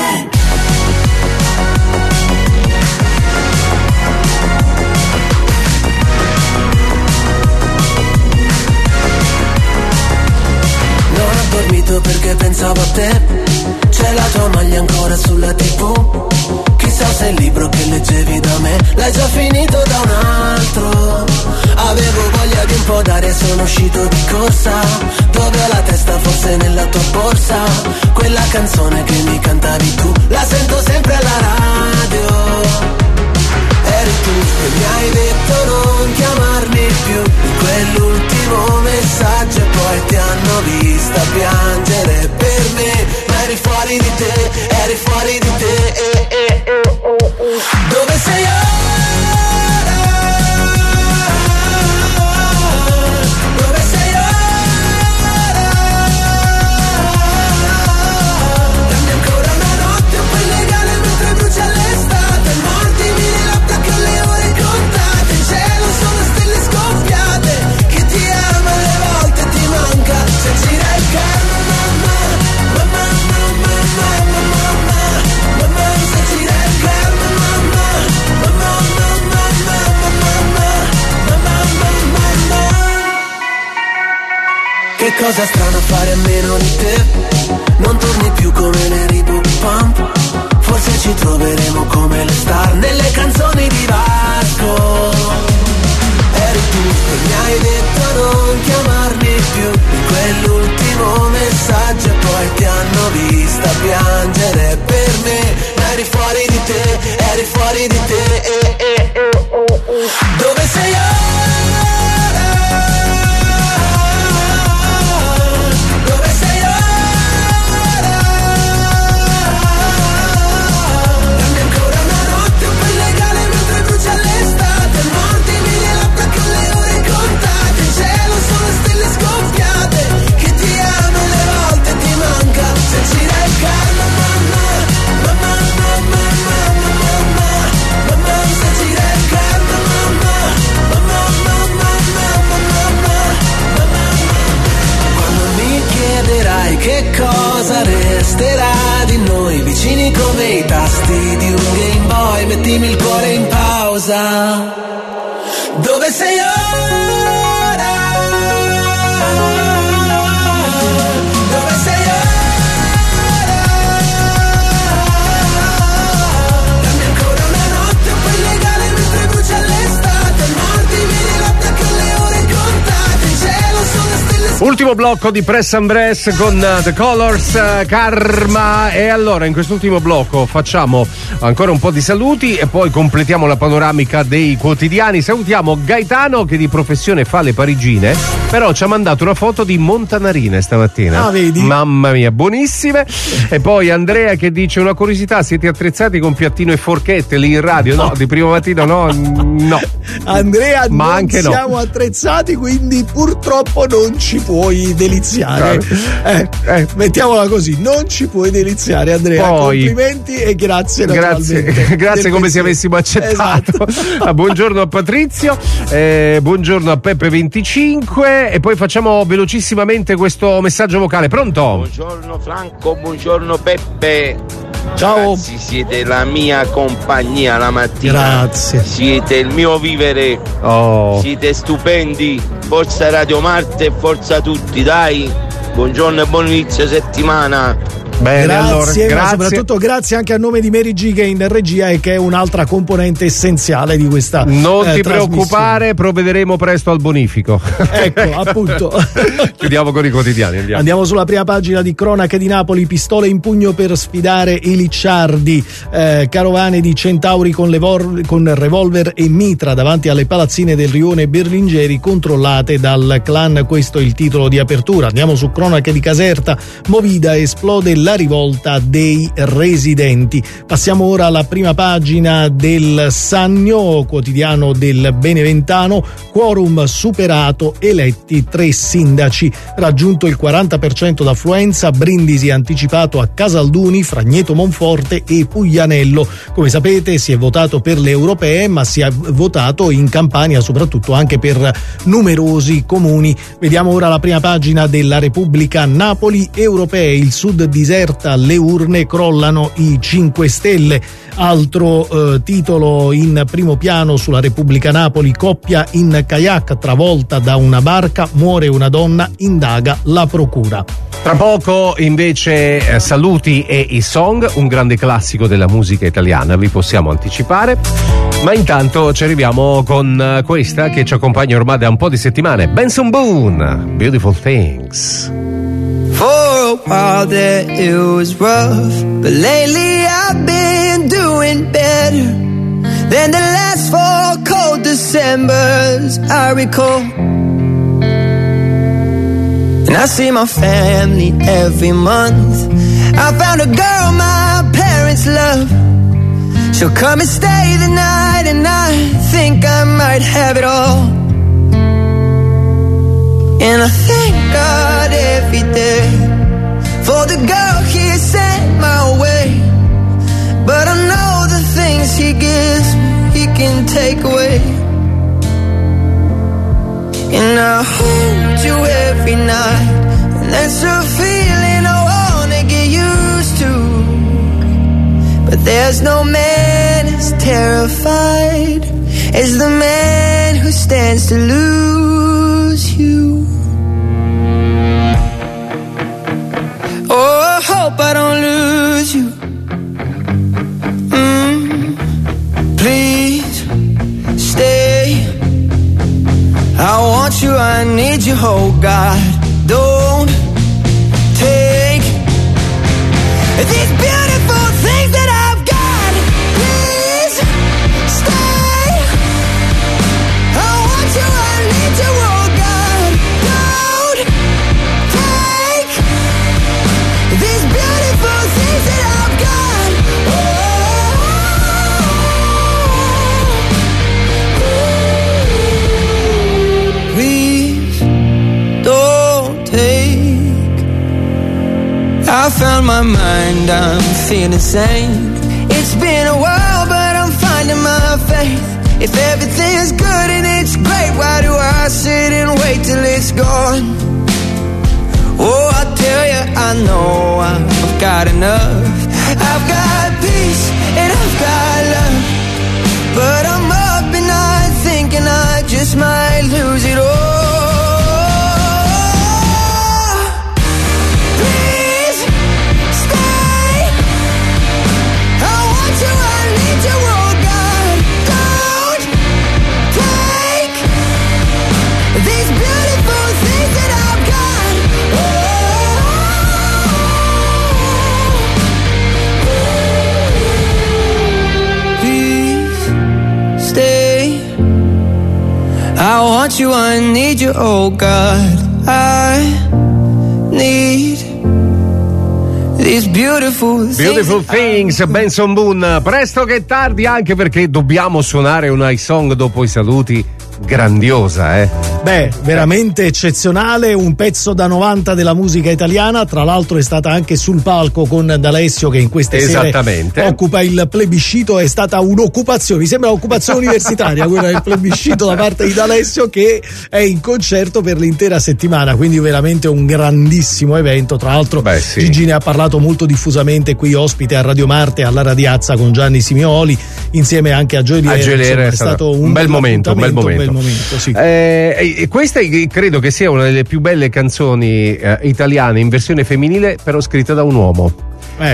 G: Perché pensavo a te, c'è la tua maglia ancora sulla TV. Chissà se il libro che leggevi da me l'hai già finito da un altro. Avevo voglia di un po' d'aria, sono uscito di corsa. Dove ho la testa, forse nella tua borsa. Quella canzone che mi cantavi tu, la sento sempre alla radio. Eri tu e mi hai detto non chiamarmi più. Quell'ultimo messaggio e poi ti hanno vista piangere per me. Ma eri fuori di te, eri fuori di te. Dove sei ora? Dove sei ora? Dammi ancora una notte un po' illegale mentre brucia l'estate. Mordimi la notte che ho le ore contate. In cielo sono
Q: cosa strana fare a meno di te. Non torni più come le Reebok Pump. Forse ci troveremo come le star nelle canzoni di Vasco. Eri tu che mi hai detto non chiamarmi più in quell'ultimo messaggio e poi ti hanno vista piangere per me. Eri fuori di te, eri fuori di te. Dove sei ora? Dove sei ora? Dammi ancora una notte un po' illegale mentre brucia l'estate. Morti mille labbra con le ore contate. In cielo sono stelle scoppiate. Che ti amo e le volte ti manca. Se ci dai calma mamma, mamma, mamma, mamma, mamma, mamma, se ci dai calma mamma, mamma, mamma, mamma, mamma, mamma. Quando mi chiederai che cosa resterà di noi, vicini come i tasti di un Game Boy, mettimi il cuore in pausa. Dove sei ora? Dove sei ora? Dammi ancora una notte un po' illegale mentre brucia l'estate. Morti mille labbra con le ore contate. In cielo sono stelle.
B: Ultimo blocco di Press and Press con The Colors, Karma. E allora in quest'ultimo blocco facciamo ancora un po' di saluti e poi completiamo la panoramica dei quotidiani. Salutiamo Gaetano che di professione fa le parigine, però ci ha mandato una foto di montanarine stamattina.
D: Ah, vedi?
B: Mamma mia, buonissime. E poi Andrea che dice una curiosità: siete attrezzati con piattino e forchette lì in radio? No, di primo mattino no.
D: Andrea,
B: ma
D: non
B: anche
D: siamo attrezzati, quindi purtroppo non ci puoi deliziare. Mettiamola così, non ci puoi deliziare, Andrea.
B: Poi,
D: complimenti e grazie.
B: Grazie come se avessimo accettato.
D: Esatto.
B: Buongiorno a Patrizio, buongiorno a Peppe25 e poi facciamo velocissimamente questo messaggio vocale. Pronto?
A: Buongiorno Franco, buongiorno Peppe.
D: Ciao.
A: Ragazzi, siete la mia compagnia la mattina.
D: Grazie.
A: Siete il mio vivere. Siete stupendi. Forza Radio Marte e forza tutti, dai. Buongiorno e buon inizio settimana.
B: Bene,
D: grazie,
B: allora,
D: ma
B: grazie.
D: soprattutto grazie anche a nome di Mary G che è in regia e che è un'altra componente essenziale di questa
B: non ti preoccupare, provvederemo presto al bonifico.
D: Ecco, appunto.
B: Chiudiamo con i quotidiani,
D: andiamo sulla prima pagina di Cronache di Napoli. Pistole in pugno per sfidare i Licciardi, carovane di centauri con revolver e mitra davanti alle palazzine del rione Berlingeri controllate dal clan. Questo è il titolo di apertura. Andiamo su Cronache di Caserta. Movida, esplode la rivolta dei residenti. Passiamo ora alla prima pagina del Sannio, quotidiano del Beneventano. Quorum superato, eletti 3 sindaci, raggiunto il 40% d'affluenza. Brindisi anticipato a Casalduni, Fragneto Monforte e Puglianello. Come sapete si è votato per le europee, ma si è votato in Campania soprattutto anche per numerosi comuni. Vediamo ora la prima pagina della Repubblica. Napoli, europee, il sud diserta, le urne, crollano i 5 Stelle. Altro titolo in primo piano sulla Repubblica. Napoli, coppia in kayak travolta da una barca, muore una donna, indaga la procura.
B: Tra poco invece saluti e i song, un grande classico della musica italiana, vi possiamo anticipare, ma intanto ci arriviamo con questa che ci accompagna ormai da un po' di settimane, Benson Boone, Beautiful Things.
R: For a while there it was rough, but lately I've been doing better than the last 4 cold Decembers I recall. And I see my family every month. I found a girl my parents love. She'll come and stay the night, and I think I might have it all. And I thank God every day for the girl He sent my way. But I know the things He gives me, He can take away. And I hold you every night, and that's a feeling I wanna get used to. But there's no man as terrified as the man who stands to lose you. hope I don't lose you. Please stay. I want you, I need you, oh God. Don't take these beautiful things that I've got. Please stay. I want you, I need you, oh God. Don't take these beautiful things that I've got. Please don't take. I found my mind, I'm feeling sane. It's been a while, but I'm finding my faith. If everything's good and it's great, why do I sit and wait till it's gone? Oh, I tell you, I know I've got enough. I've got peace and I've got love, but I'm up at night thinking I just might lose it all. Please stay. I want you, I need you, oh God. Don't take these beautiful things that I've got. Please stay. I want you, I need you, oh God. I need these beautiful
B: things. Benson Boone, presto che tardi, anche perché dobbiamo suonare una high song dopo i saluti grandiosa,
D: Beh, veramente eccezionale, un pezzo da 90 della musica italiana, tra l'altro è stata anche sul palco con D'Alessio che in queste sere occupa il plebiscito, è stata un'occupazione, mi sembra un'occupazione universitaria quella del plebiscito da parte di D'Alessio, che è in concerto per l'intera settimana, quindi veramente un grandissimo evento. Tra l'altro Gigi ne ha parlato molto diffusamente qui ospite a Radio Marte alla Radiazza con Gianni Simioli insieme anche a Gioeliere.
B: È stato un bel momento,
D: sì.
B: Questa credo che sia una delle più belle canzoni italiane in versione femminile, però scritta da un uomo.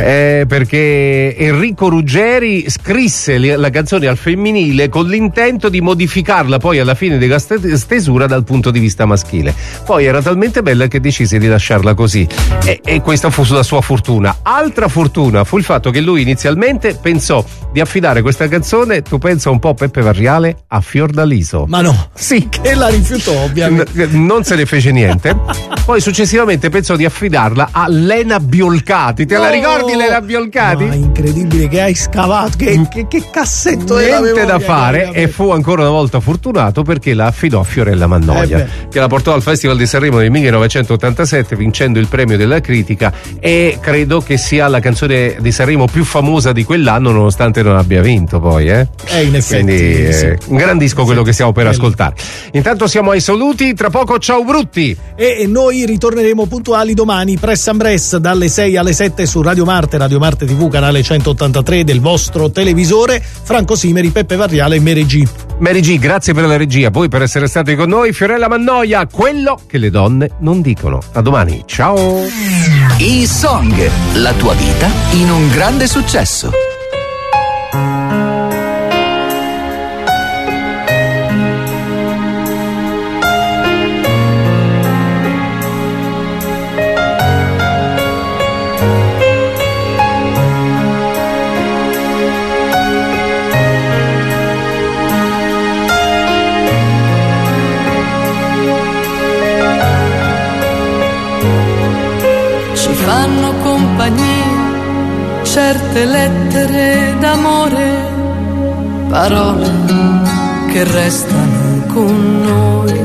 B: Perché Enrico Ruggeri scrisse la canzone al femminile con l'intento di modificarla poi alla fine della stesura dal punto di vista maschile. Poi era talmente bella che decise di lasciarla così, e questa fu la sua fortuna. Altra fortuna fu il fatto che lui inizialmente pensò di affidare questa canzone, tu pensa un po', Peppe Varriale, a Fiordaliso.
D: Ma no,
B: sì,
D: che la rifiutò ovviamente.
B: Non se ne fece niente. Poi successivamente pensò di affidarla a Lena Biolcati. Te la ricordi? Lena Biolcati?
D: Ma incredibile che hai scavato, che cassetto della memoria.
B: Niente da fare, e fu ancora una volta fortunato perché la affidò a Fiorella Mannoia, che la portò al Festival di Sanremo nel 1987 vincendo il premio della critica, e credo che sia la canzone di Sanremo più famosa di quell'anno nonostante non abbia vinto poi,
D: in effetti.
B: Quindi un gran disco quello che stiamo per ascoltare. Intanto siamo ai saluti, tra poco ciao brutti,
D: e noi ritorneremo puntuali domani press and press dalle 6 alle 7 su Radio Marte TV canale 183 del vostro televisore. Franco Simeri, Peppe Varriale e Mary G,
B: grazie per la regia, voi per essere stati con noi. Fiorella Mannoia, quello che le donne non dicono. A domani, ciao.
S: E-Song, la tua vita in un grande successo.
T: Certe lettere d'amore, parole che restano con noi,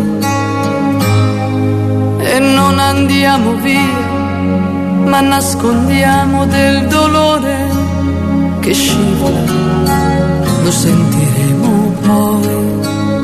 T: e non andiamo via, ma nascondiamo del dolore che scivola, lo sentiremo poi.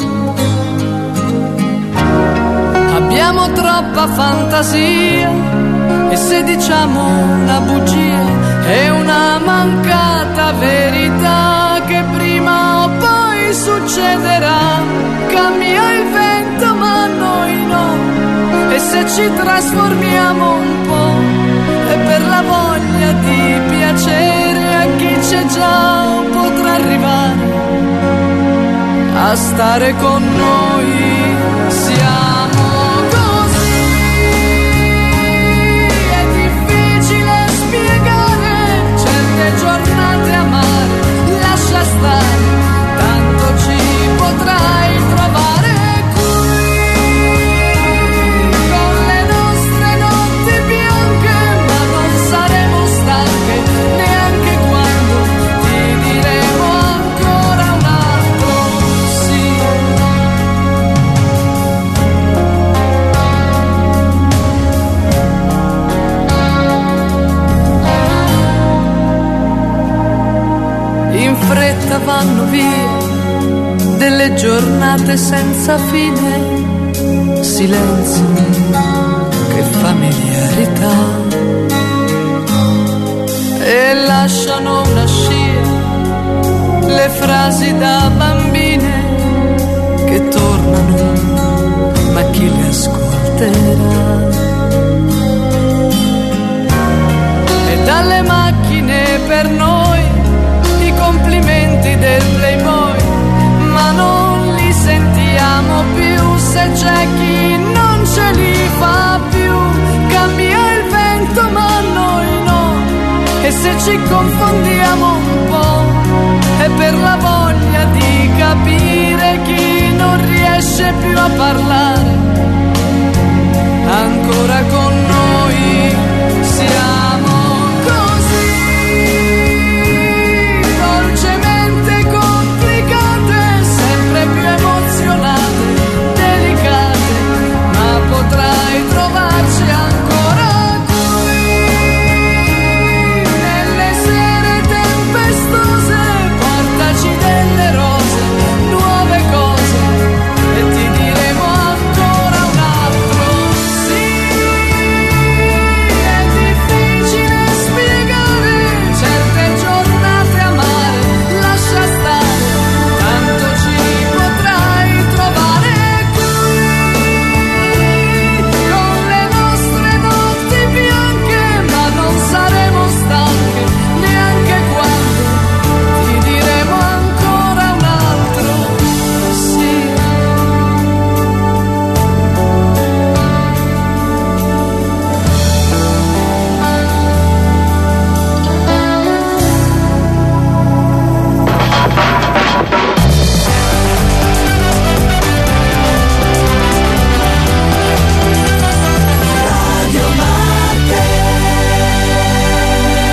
T: Abbiamo troppa fantasia, e se diciamo una bugia è una mancata verità che prima o poi succederà. Cambia il vento ma noi no, e se ci trasformiamo un po' e per la voglia di piacere a chi c'è già potrà arrivare a stare con noi. Siamo così, è difficile spiegare certe giornate amare, lascia stare, tanto ci potrai trovare qui, con le nostre notti bianche, ma non saremo stanche neanche quando ti diremo ancora un altro sì. In fretta vanno via delle giornate senza fine, silenzio, che familiarità, e lasciano una scia le frasi da bambine che tornano, ma chi le ascolterà? E dalle macchine per noi i complimenti del Playboy, ma non li sentiamo più se c'è chi non ce li fa più. Cambia il vento ma noi no, e se ci confondiamo un po' è per la voglia di capire chi non riesce più a parlare